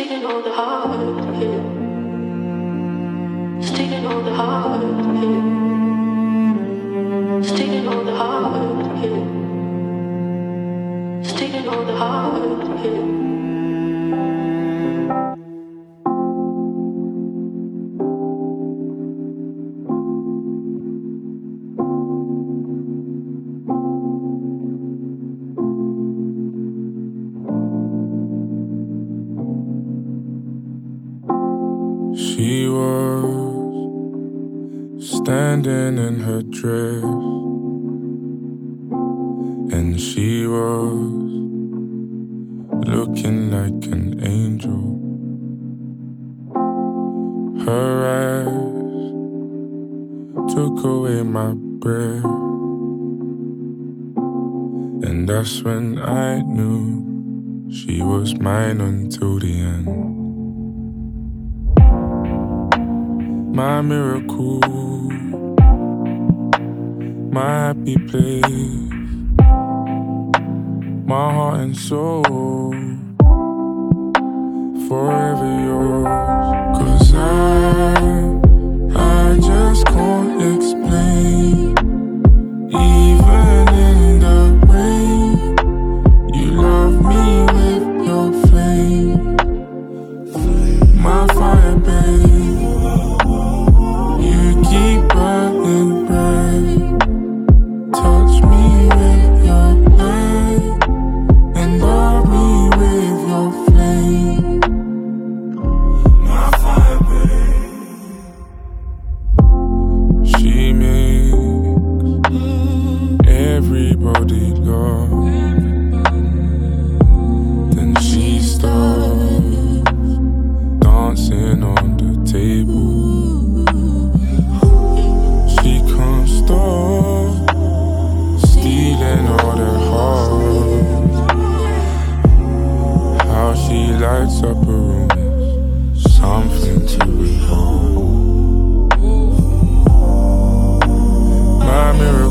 stealing all the heart, yeah. Stealing all the heart, yeah. Stealing all the heart, yeah. Stealing all the heart, yeah. She was standing in her dress, and she was looking like an angel. Her eyes took away my breath, and that's when I knew she was mine until the end. My miracle, my happy place, my heart and soul, forever yours. 'Cause I just can't explain. Even in the rain, you love me with your flame, my fire, babe. You keep burning bright. Touch me with your light, and love me with your flame, my fire, babe. She makes everybody laugh. Then she starts dancing on the table. She can't stop stealing all their hearts. How she lights up a room, something to behold. My mirror